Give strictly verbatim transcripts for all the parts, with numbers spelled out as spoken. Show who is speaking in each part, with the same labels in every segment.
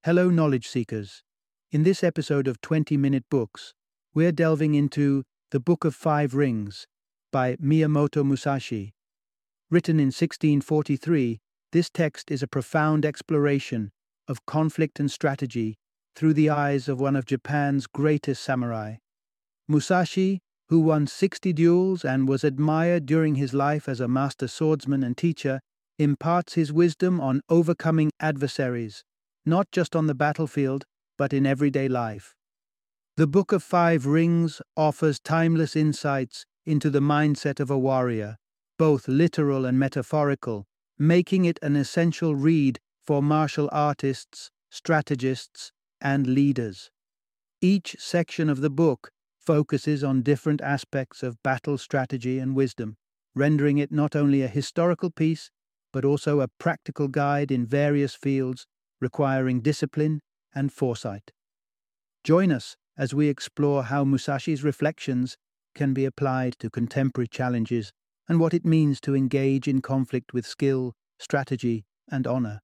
Speaker 1: Hello, knowledge seekers. In this episode of twenty minute Books, we're delving into The Book of Five Rings by Miyamoto Musashi. Written in sixteen forty-three, this text is a profound exploration of conflict and strategy through the eyes of one of Japan's greatest samurai. Musashi, who won sixty duels and was admired during his life as a master swordsman and teacher, imparts his wisdom on overcoming adversaries, not just on the battlefield, but in everyday life. The Book of Five Rings offers timeless insights into the mindset of a warrior, both literal and metaphorical, making it an essential read for martial artists, strategists, and leaders. Each section of the book focuses on different aspects of battle strategy and wisdom, rendering it not only a historical piece, but also a practical guide in various fields requiring discipline and foresight. Join us as we explore how Musashi's reflections can be applied to contemporary challenges and what it means to engage in conflict with skill, strategy, and honor.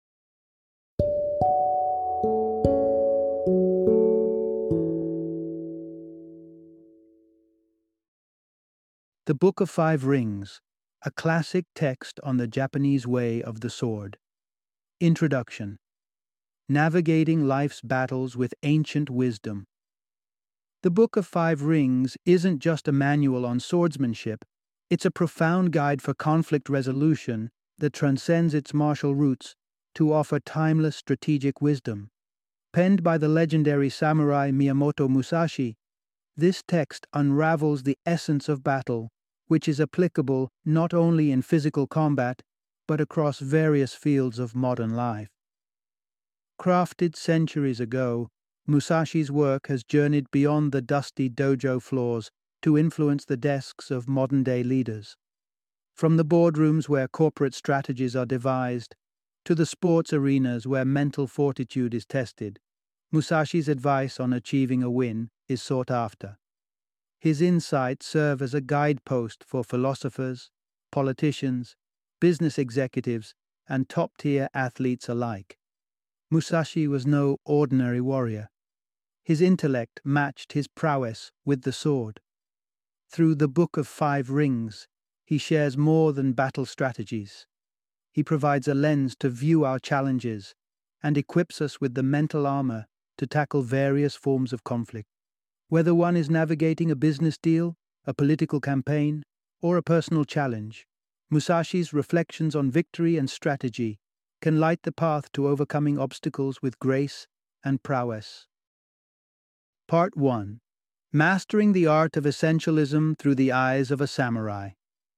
Speaker 1: The Book of Five Rings, a classic text on the Japanese way of the sword. Introduction. Navigating life's battles with ancient wisdom. The Book of Five Rings isn't just a manual on swordsmanship, it's a profound guide for conflict resolution that transcends its martial roots to offer timeless strategic wisdom. Penned by the legendary samurai Miyamoto Musashi, this text unravels the essence of battle, which is applicable not only in physical combat, but across various fields of modern life. Crafted centuries ago, Musashi's work has journeyed beyond the dusty dojo floors to influence the desks of modern-day leaders. From the boardrooms where corporate strategies are devised, to the sports arenas where mental fortitude is tested, Musashi's advice on achieving a win is sought after. His insights serve as a guidepost for philosophers, politicians, business executives, and top-tier athletes alike. Musashi was no ordinary warrior. His intellect matched his prowess with the sword. Through the Book of Five Rings, he shares more than battle strategies. He provides a lens to view our challenges and equips us with the mental armor to tackle various forms of conflict. Whether one is navigating a business deal, a political campaign, or a personal challenge, Musashi's reflections on victory and strategy can light the path to overcoming obstacles with grace and prowess. Part one. Mastering the Art of Essentialism Through the Eyes of a Samurai.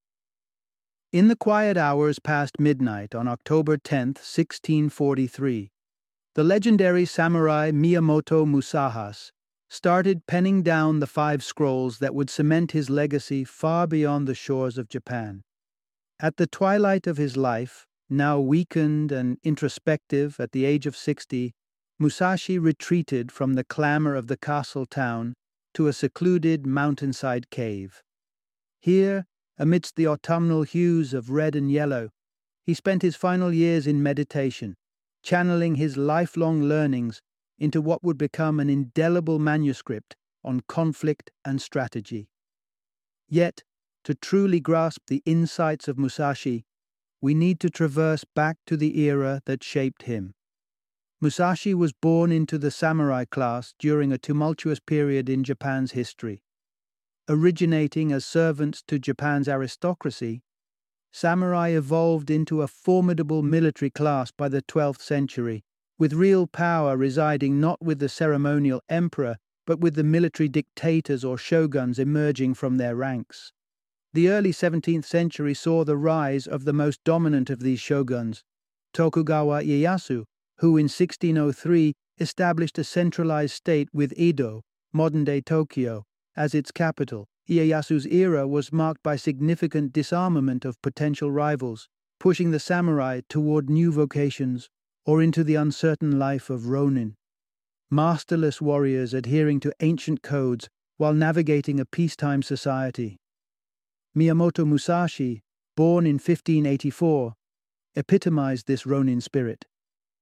Speaker 1: In the quiet hours past midnight on October tenth, sixteen forty-three, the legendary samurai Miyamoto Musashi started penning down the five scrolls that would cement his legacy far beyond the shores of Japan. At the twilight of his life, now weakened and introspective at the age of sixty, Musashi retreated from the clamor of the castle town to a secluded mountainside cave. Here, amidst the autumnal hues of red and yellow, he spent his final years in meditation, channeling his lifelong learnings into what would become an indelible manuscript on conflict and strategy. Yet, to truly grasp the insights of Musashi, we need to traverse back to the era that shaped him. Musashi was born into the samurai class during a tumultuous period in Japan's history. Originating as servants to Japan's aristocracy, samurai evolved into a formidable military class by the twelfth century, with real power residing not with the ceremonial emperor, but with the military dictators or shoguns emerging from their ranks. The early seventeenth century saw the rise of the most dominant of these shoguns, Tokugawa Ieyasu, who in sixteen oh three established a centralized state with Edo, modern-day Tokyo, as its capital. Ieyasu's era was marked by significant disarmament of potential rivals, pushing the samurai toward new vocations or into the uncertain life of ronin. Masterless warriors adhering to ancient codes while navigating a peacetime society. Miyamoto Musashi, born in fifteen eighty-four, epitomized this ronin spirit.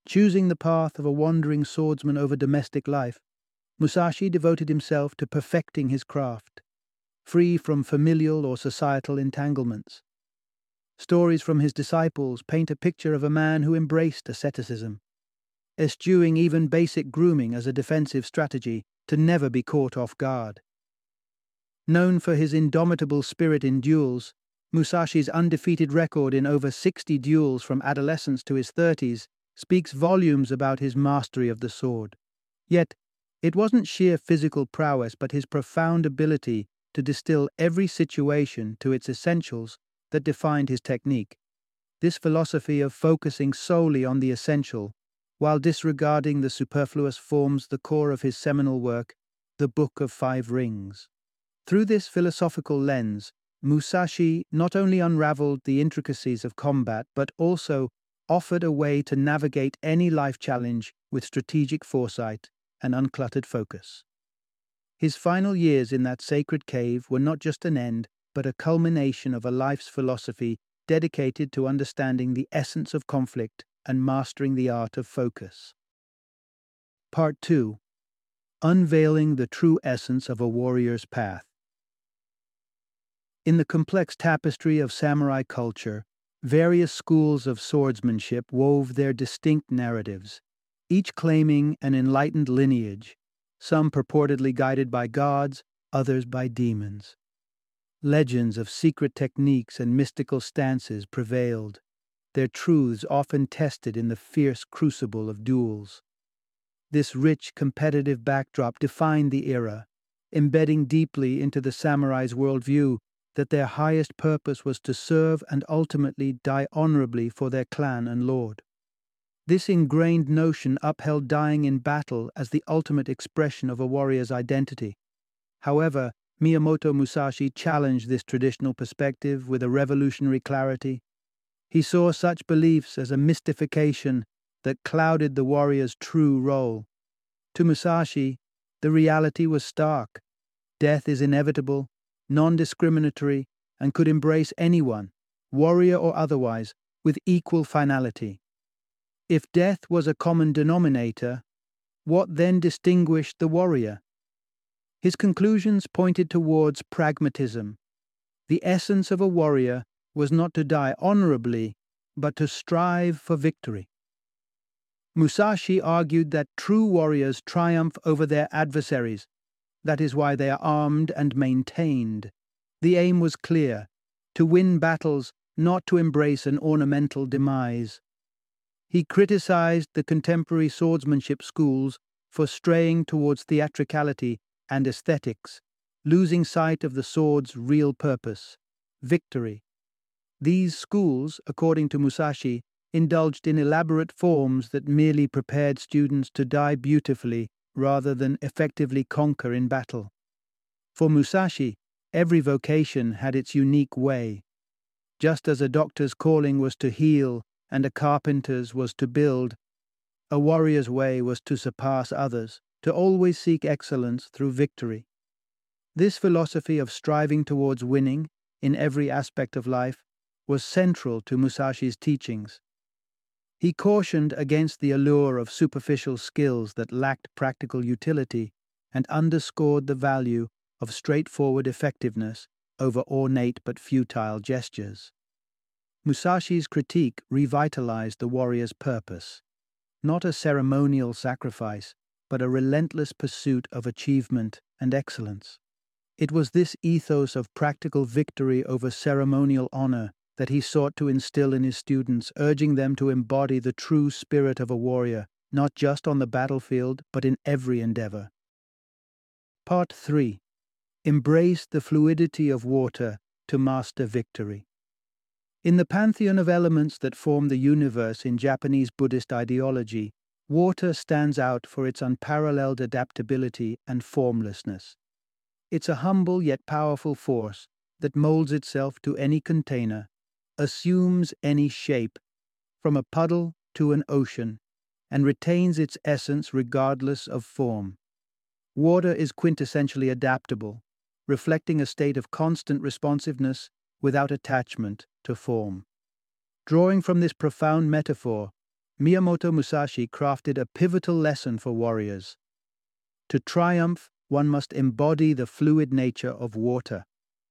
Speaker 1: Choosing the path of a wandering swordsman over domestic life, Musashi devoted himself to perfecting his craft, free from familial or societal entanglements. Stories from his disciples paint a picture of a man who embraced asceticism, eschewing even basic grooming as a defensive strategy to never be caught off guard. Known for his indomitable spirit in duels, Musashi's undefeated record in over sixty duels from adolescence to his thirties speaks volumes about his mastery of the sword. Yet, it wasn't sheer physical prowess but his profound ability to distill every situation to its essentials that defined his technique. This philosophy of focusing solely on the essential, while disregarding the superfluous, forms the core of his seminal work, The Book of Five Rings. Through this philosophical lens, Musashi not only unraveled the intricacies of combat but also offered a way to navigate any life challenge with strategic foresight and uncluttered focus. His final years in that sacred cave were not just an end, but a culmination of a life's philosophy dedicated to understanding the essence of conflict and mastering the art of focus. Part two. Unveiling the True Essence of a Warrior's Path. In the complex tapestry of samurai culture, various schools of swordsmanship wove their distinct narratives, each claiming an enlightened lineage, some purportedly guided by gods, others by demons. Legends of secret techniques and mystical stances prevailed, their truths often tested in the fierce crucible of duels. This rich, competitive backdrop defined the era, embedding deeply into the samurai's worldview that their highest purpose was to serve and ultimately die honorably for their clan and lord. This ingrained notion upheld dying in battle as the ultimate expression of a warrior's identity. However, Miyamoto Musashi challenged this traditional perspective with a revolutionary clarity. He saw such beliefs as a mystification that clouded the warrior's true role. To Musashi, the reality was stark. Death is inevitable, non-discriminatory, and could embrace anyone, warrior or otherwise, with equal finality. If death was a common denominator, what then distinguished the warrior? His conclusions pointed towards pragmatism. The essence of a warrior was not to die honorably, but to strive for victory. Musashi argued that true warriors triumph over their adversaries. That is why they are armed and maintained. The aim was clear: to win battles, not to embrace an ornamental demise. He criticized the contemporary swordsmanship schools for straying towards theatricality and aesthetics, losing sight of the sword's real purpose, victory. These schools, according to Musashi, indulged in elaborate forms that merely prepared students to die beautifully rather than effectively conquer in battle. For Musashi, every vocation had its unique way. Just as a doctor's calling was to heal and a carpenter's was to build, a warrior's way was to surpass others, to always seek excellence through victory. This philosophy of striving towards winning in every aspect of life was central to Musashi's teachings. He cautioned against the allure of superficial skills that lacked practical utility and underscored the value of straightforward effectiveness over ornate but futile gestures. Musashi's critique revitalized the warrior's purpose, not a ceremonial sacrifice, but a relentless pursuit of achievement and excellence. It was this ethos of practical victory over ceremonial honor that he sought to instill in his students, urging them to embody the true spirit of a warrior, not just on the battlefield, but in every endeavor. Part three. Embrace the fluidity of water to master victory. In the pantheon of elements that form the universe in Japanese Buddhist ideology, water stands out for its unparalleled adaptability and formlessness. It's a humble yet powerful force that molds itself to any container, assumes any shape, from a puddle to an ocean, and retains its essence regardless of form. Water is quintessentially adaptable, reflecting a state of constant responsiveness without attachment to form. Drawing from this profound metaphor, Miyamoto Musashi crafted a pivotal lesson for warriors. To triumph, one must embody the fluid nature of water.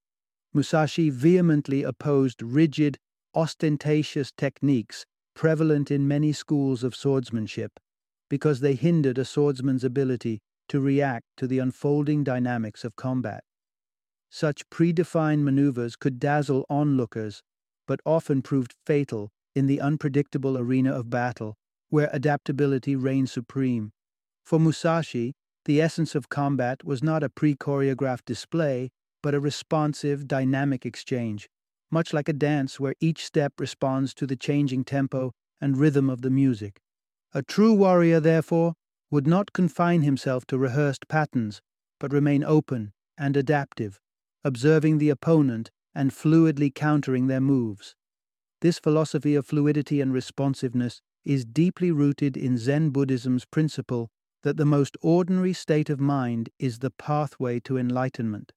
Speaker 1: Musashi vehemently opposed rigid, ostentatious techniques prevalent in many schools of swordsmanship, because they hindered a swordsman's ability to react to the unfolding dynamics of combat. Such predefined maneuvers could dazzle onlookers, but often proved fatal in the unpredictable arena of battle, where adaptability reigned supreme. For Musashi, the essence of combat was not a pre-choreographed display, but a responsive, dynamic exchange, much like a dance where each step responds to the changing tempo and rhythm of the music. A true warrior, therefore, would not confine himself to rehearsed patterns, but remain open and adaptive, observing the opponent and fluidly countering their moves. This philosophy of fluidity and responsiveness is deeply rooted in Zen Buddhism's principle that the most ordinary state of mind is the pathway to enlightenment.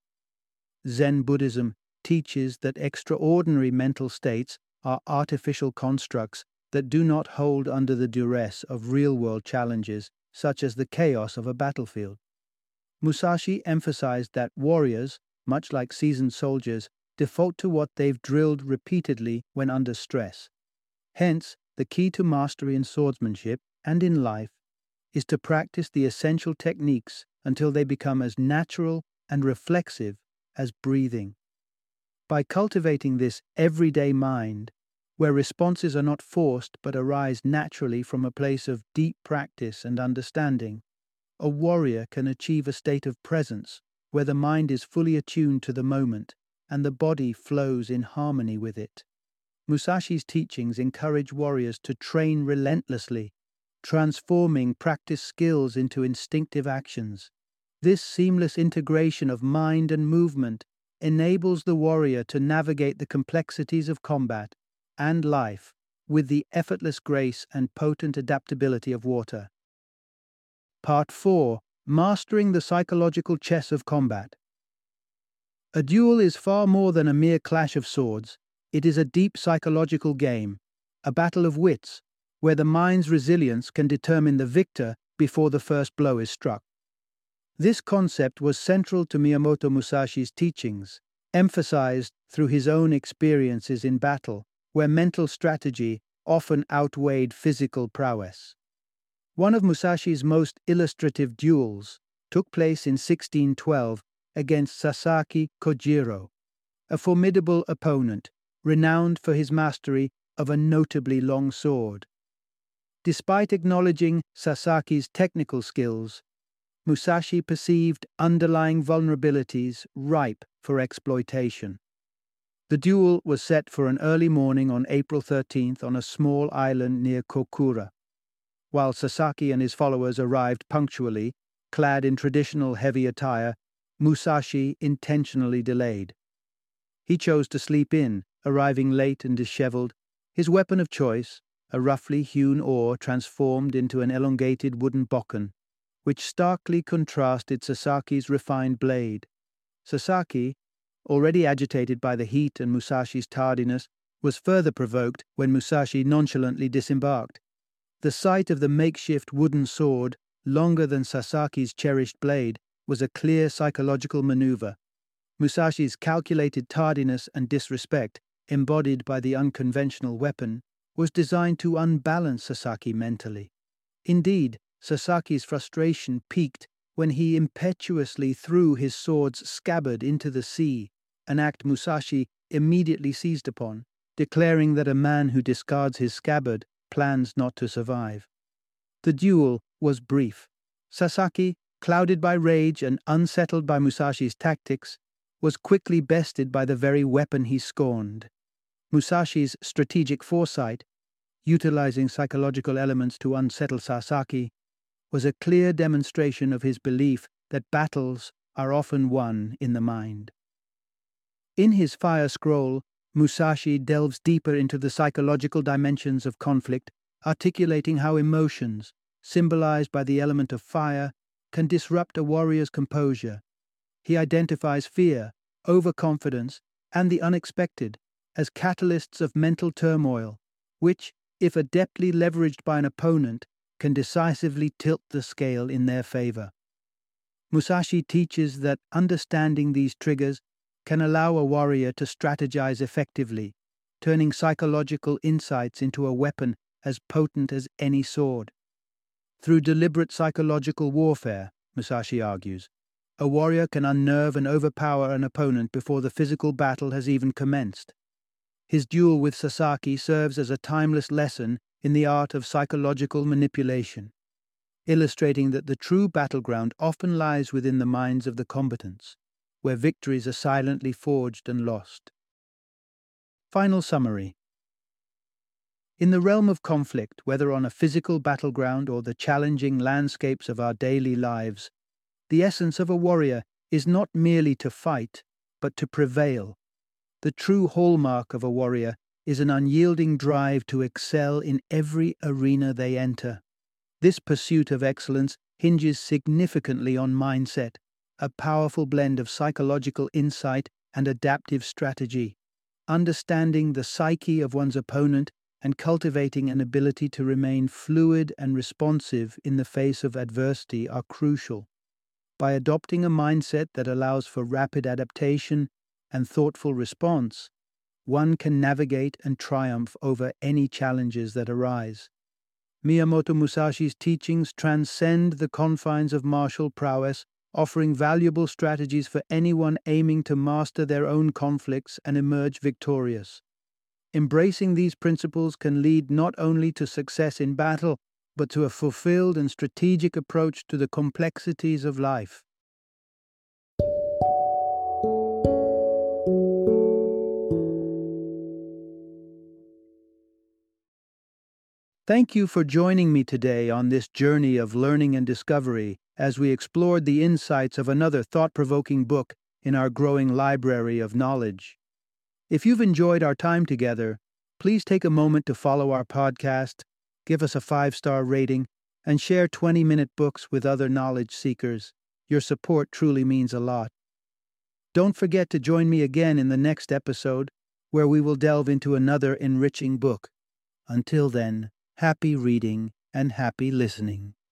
Speaker 1: Zen Buddhism teaches that extraordinary mental states are artificial constructs that do not hold under the duress of real-world challenges, such as the chaos of a battlefield. Musashi emphasized that warriors, much like seasoned soldiers, default to what they've drilled repeatedly when under stress. Hence, the key to mastery in swordsmanship and in life is to practice the essential techniques until they become as natural and reflexive as breathing. By cultivating this everyday mind, where responses are not forced but arise naturally from a place of deep practice and understanding, a warrior can achieve a state of presence where the mind is fully attuned to the moment and the body flows in harmony with it. Musashi's teachings encourage warriors to train relentlessly, transforming practice skills into instinctive actions. This seamless integration of mind and movement enables the warrior to navigate the complexities of combat and life with the effortless grace and potent adaptability of water. Part four. Mastering the Psychological Chess of Combat. A duel is far more than a mere clash of swords. It is a deep psychological game, a battle of wits, where the mind's resilience can determine the victor before the first blow is struck. This concept was central to Miyamoto Musashi's teachings, emphasized through his own experiences in battle, where mental strategy often outweighed physical prowess. One of Musashi's most illustrative duels took place in sixteen twelve against Sasaki Kojiro, a formidable opponent renowned for his mastery of a notably long sword. Despite acknowledging Sasaki's technical skills, Musashi perceived underlying vulnerabilities ripe for exploitation. The duel was set for an early morning on April thirteenth on a small island near Kokura. While Sasaki and his followers arrived punctually, clad in traditional heavy attire, Musashi intentionally delayed. He chose to sleep in, arriving late and disheveled, his weapon of choice, a roughly hewn oar transformed into an elongated wooden bokken, which starkly contrasted Sasaki's refined blade. Sasaki, already agitated by the heat and Musashi's tardiness, was further provoked when Musashi nonchalantly disembarked. The sight of the makeshift wooden sword, longer than Sasaki's cherished blade, was a clear psychological maneuver. Musashi's calculated tardiness and disrespect, embodied by the unconventional weapon, was designed to unbalance Sasaki mentally. Indeed, Sasaki's frustration peaked when he impetuously threw his sword's scabbard into the sea, an act Musashi immediately seized upon, declaring that a man who discards his scabbard plans not to survive. The duel was brief. Sasaki, clouded by rage and unsettled by Musashi's tactics, was quickly bested by the very weapon he scorned. Musashi's strategic foresight, utilizing psychological elements to unsettle Sasaki, was a clear demonstration of his belief that battles are often won in the mind. In his Fire Scroll, Musashi delves deeper into the psychological dimensions of conflict, articulating how emotions, symbolized by the element of fire, can disrupt a warrior's composure. He identifies fear, overconfidence, and the unexpected as catalysts of mental turmoil, which, if adeptly leveraged by an opponent, can decisively tilt the scale in their favor. Musashi teaches that understanding these triggers can allow a warrior to strategize effectively, turning psychological insights into a weapon as potent as any sword. Through deliberate psychological warfare, Musashi argues, a warrior can unnerve and overpower an opponent before the physical battle has even commenced. His duel with Sasaki serves as a timeless lesson in the art of psychological manipulation, illustrating that the true battleground often lies within the minds of the combatants, where victories are silently forged and lost. Final summary. In the realm of conflict, whether on a physical battleground or the challenging landscapes of our daily lives, the essence of a warrior is not merely to fight, but to prevail. The true hallmark of a warrior is an unyielding drive to excel in every arena they enter. This pursuit of excellence hinges significantly on mindset, a powerful blend of psychological insight and adaptive strategy. Understanding the psyche of one's opponent and cultivating an ability to remain fluid and responsive in the face of adversity are crucial. By adopting a mindset that allows for rapid adaptation and thoughtful response, one can navigate and triumph over any challenges that arise. Miyamoto Musashi's teachings transcend the confines of martial prowess, offering valuable strategies for anyone aiming to master their own conflicts and emerge victorious. Embracing these principles can lead not only to success in battle, but to a fulfilled and strategic approach to the complexities of life. Thank you for joining me today on this journey of learning and discovery as we explored the insights of another thought-provoking book in our growing library of knowledge. If you've enjoyed our time together, please take a moment to follow our podcast, give us a five-star rating, and share twenty-minute books with other knowledge seekers. Your support truly means a lot. Don't forget to join me again in the next episode, where we will delve into another enriching book. Until then, happy reading and happy listening.